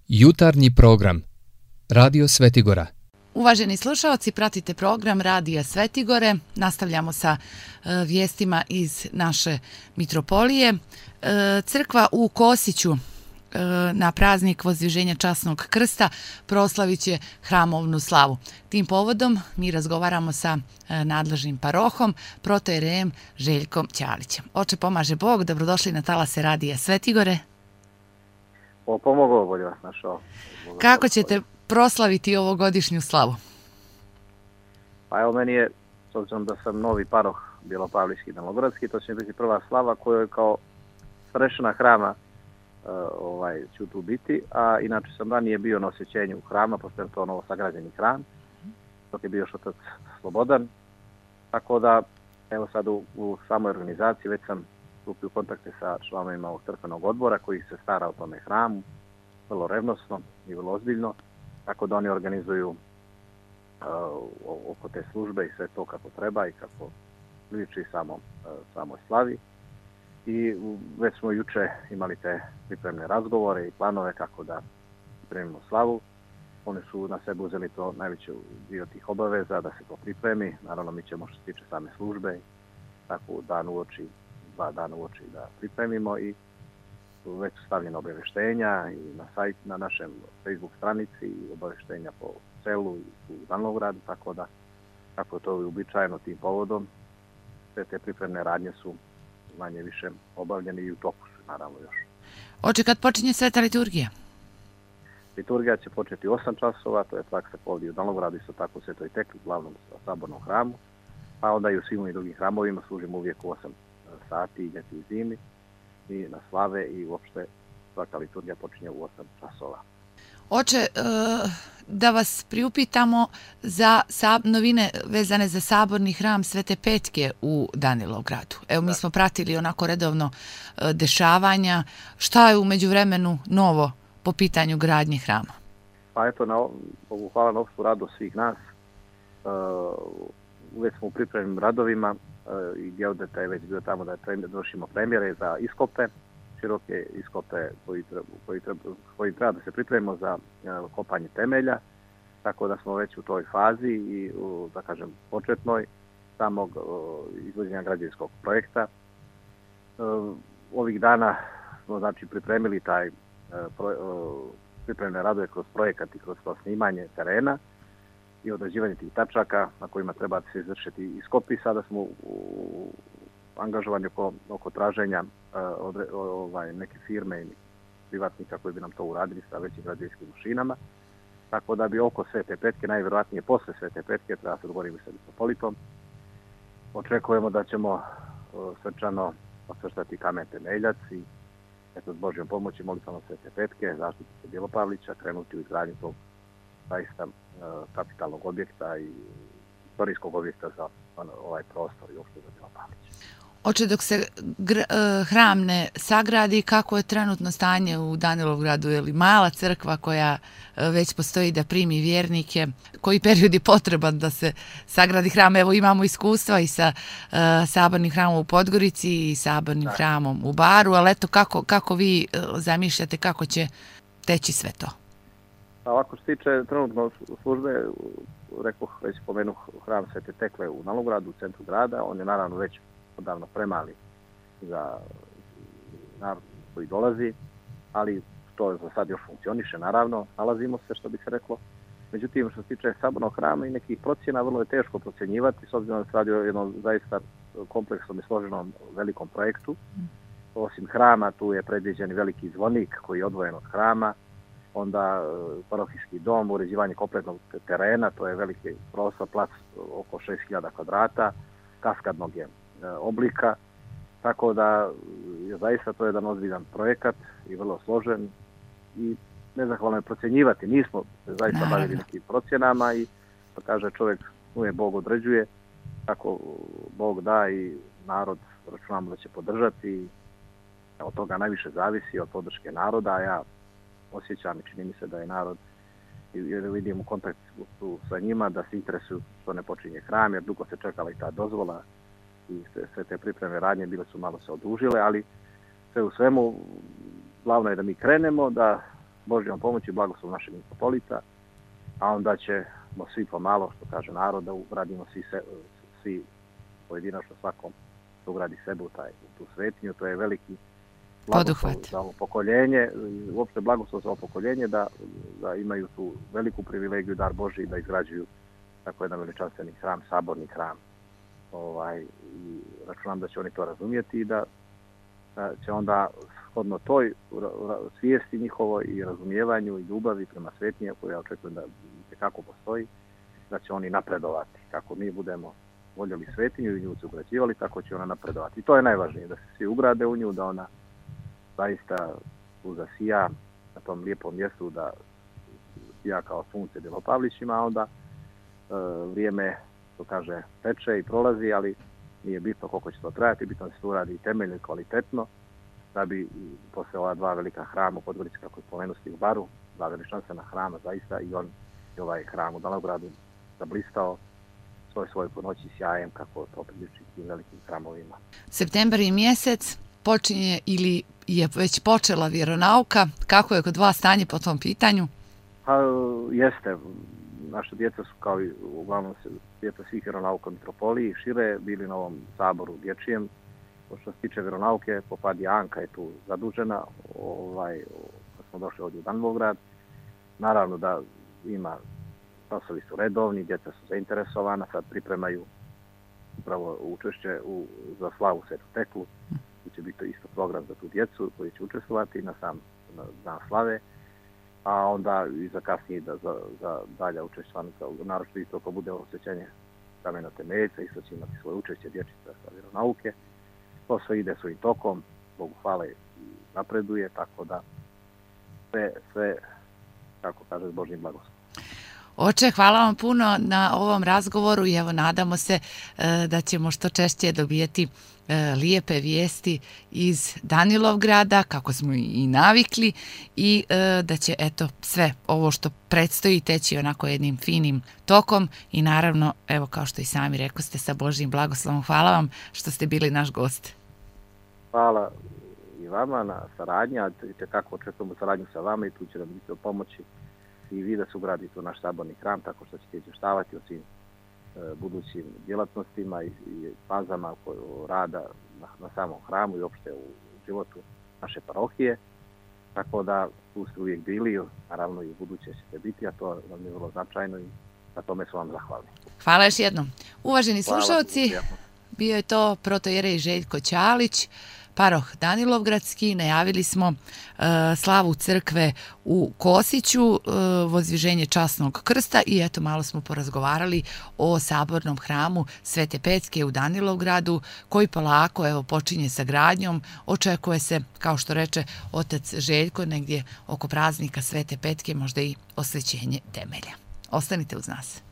Jutarnji program Radio Svetigora. Uvaženi slušaoci, pratite program Radija Svetigore. Nastavljamo sa vijestima iz naše mitropolije. Crkva u Kosiću na praznik Vozdviženja Časnog krsta proslavit će hramovnu slavu. Tim povodom mi razgovaramo sa nadležnim parohom, protojerejem Željkom Ćalićem. Oče pomaže Bog, dobrodošli na talase Radija Svetigore. Pomogao, bolje vas našao. Kako ćete proslaviti ovogodišnju slavu? Pa evo, meni je, s obzirom da sam novi paroh Bjelopavlijski i Danilogradski, to će biti prva slava kojoj kao starešina hrama ću tu biti, a inače sam ranije bio na osvećenju hrama, pošto je to novo sagrađeni hram, dok je bio još otac Slobodan, tako da evo sad u samoj organizaciji već sam stupio u kontakte sa članovima ovog crkvenog odbora koji se stara o tome hramu, vrlo revnosno i vrlo ozbiljno, tako da oni organizuju oko te službe i sve to kako treba i kako liči samoj slavi. I već smo juče imali te pripremne razgovore i planove kako da pripremimo slavu. Oni su na sebe uzeli to najveći dio tih obaveza da se to pripremi. Naravno, mi ćemo što se tiče same službe tako dva dana uoči da pripremimo i već su stavljena obavještenja i na sajt, na našem Facebook stranici i obavještenja po selu i u Danilogradu, tako da kako je to uobičajeno tim povodom, sve te pripremne radnje su manje više obavljene i u toku su naravno još. Oče, kad počinje sveta liturgija? Liturgija će početi u 8 časova, to je praksa ovdje u Danilogradu, isto tako se to i tekli u glavnom sabornom hramu, pa onda i u svim drugim hramovima služimo uvijek u 8 sati i ljeti i zimi i na slave i uopšte svaka liturgija počinje u 8 časova. Oče, da vas priupitamo za novine vezane za saborni hram Svete Petke u Danilogradu. Evo, mi smo pratili onako redovno dešavanja. Šta je u međuvremenu novo po pitanju gradnje hrama? Pa eto, hvala na opštu radu svih nas. Uvijek smo u pripremnim radovima i geodeta je već bio tamo da došimo premjere za iskope, široke iskope koji treba da se pripremimo za kopanje temelja, tako da smo već u toj fazi i da kažem početnoj samog izvođenja građevinskog projekta. Ovih dana smo znači pripremili taj pripremne radove kroz projekat i kroz snimanje terena i određivanje tih tačaka na kojima treba se izvršiti iskopi. Sada smo angažovani oko traženja neke firme ili privatnika koji bi nam to uradili sa većim građevinskim mašinama. Tako da bi oko Svete Petke, najvjerojatnije posle Svete Petke, treba se dogovoriti sa mitropolitom. Očekujemo da ćemo srčano osvrstati kamen temeljac i eto, s Božjom pomoći, molitvama Svete Petke, zaštitnice Bjelopavlića, krenuti u izgradnju tog zaista kapitalnog objekta i istorijskog objekta za ovaj prostor i uopšte za Bjelopavlić. Oče, dok se hram ne sagradi, kako je trenutno stanje u Danilogradu? Je li mala crkva koja već postoji da primi vjernike? Koji period je potreban da se sagradi hram? Evo, imamo iskustva i sa sabornim hramom u Podgorici i sabornim hramom u Baru, ali eto, kako vi zamišljate kako će teći sve to? Ovako što se tiče trenutno službe, već spomenuh hram Svete Tekle u Danilogradu, u centru grada, on je naravno već odavno premali za narod koji dolazi, ali to za sad još funkcioniše, naravno, nalazimo se, što bi se reklo. Međutim, što se tiče sabornog hrama i nekih procjena, vrlo je teško procjenjivati, s obzirom da se radi o jednom zaista kompleksnom i složenom velikom projektu. Osim hrama, tu je predviđen veliki zvonik koji je odvojen od hrama, onda parohijski dom, uređivanje kompletnog terena, to je veliki prostor, plac oko 6000 kvadrata, kaskadnog je oblika, tako da je zaista to jedan ozbiljan projekat i vrlo složen i nezahvalno je procjenjivati. Nismo zaista bavili nekim procjenama i što kaže čovjek, uvijek Bog određuje, kako Bog da i narod računamo da će podržati i od toga najviše zavisi od podrške naroda, a ja osjećam i čini mi se da je narod, jer vidim u kontaktu sa njima, da se interesuju što ne počinje hram, jer dugo se čekala i ta dozvola i sve te pripreme radnje bile su malo se odužile, ali sve u svemu glavno je da mi krenemo, da Božjom pomoći, blagoslov našeg mitropolita, a onda ćemo svi pomalo, što kaže narod, da ugradimo svi pojedinačno svakom da ugradi sebe u tu svetinju. To je veliki blagoslov za ovo pokoljenje, uopšte blagoslov za ovo pokoljenje, da imaju tu veliku privilegiju, dar Božji, da izgrađuju tako jedan veličanstveni hram, saborni hram. I računam da će oni to razumijeti i da će onda shodno toj svijesti njihovoj i razumijevanju i ljubavi prema svetinji, koju ja očekujem da kako postoji, da će oni napredovati. Kako mi budemo voljeli svetinju i nju se ugrađivali, tako će ona napredovati. I to je najvažnije, da se svi ugrade u nju, da ona zaista tu zasija na tom lijepom mjestu, da sija kao sunce Bjelopavlićima, a onda vrijeme, to kaže, teče i prolazi, ali nije bitno koliko će to trajati, bitno da se to uradi temeljno i kvalitetno, da bi posle ova dva velika hrama u Podgorici, kako je spomenuti u Baru, dva veličanstvena hrama zaista, i ovaj hram u Danilogradu zablistao svoj po noći sjajem, kako to priliči tim velikim hramovima. Septembar je mjesec, počinje ili je već počela vjeronauka. Kako je kod vas stanje po tom pitanju? Jeste. Naša djeca su, kao i uglavnom djeca svih vjeronauka u mitropoliji, šire bili na ovom saboru dječjem. Što se tiče vjeronauke, popadi Anka je tu zadužena, kad smo došli ovdje u Danilograd. Naravno da časovi su redovni, djeca su zainteresovana, sad pripremaju upravo učešće za slavu Svetu Teklu. Tu će biti isto program za tu djecu koji će učestvovati na dan slave, a onda i za kasnije za dalje učešćanika, naročito isto ako bude osjećanje kamena temeljca, isto će imati svoje učešće dječica sa vjeronauke. To sve ide svojim tokom, Bogu hvala, i napreduje, tako da sve kako kaže, s Božjim blagoslovom. Oče, hvala vam puno na ovom razgovoru i evo nadamo se da ćemo što češće dobijeti lijepe vijesti iz Danilovgrada, kako smo i navikli, i da će sve ovo što predstoji teći onako jednim finim tokom i naravno, evo kao što i sami rekoste, sa Božjim blagoslovom. Hvala vam što ste bili naš gost. Hvala i vama na saradnji, a kako očekujemo saradnju sa vama i tu će nam biti o pomoći i vi da se ugradite u naš saborni hram, tako što ćete izvještavati o svim budućim djelatnostima i fazama rada na samom hramu i uopšte u životu naše parohije. Tako da tu ste uvijek bili, naravno i u buduće ćete biti, a to nam je vrlo značajno i na tome su vam zahvalni. Hvala još jednom. Uvaženi slušalci, bio je to protojerej Željko Ćalić, paroh Danilovgradski. Najavili smo slavu crkve u Kosiću, vozdviženje časnog krsta i eto malo smo porazgovarali o sabornom hramu Svete Petke u Danilovgradu, koji polako počinje sa gradnjom. Očekuje se, kao što reče otac Željko, negdje oko praznika Svete Petke možda i osvećenje temelja. Ostanite uz nas.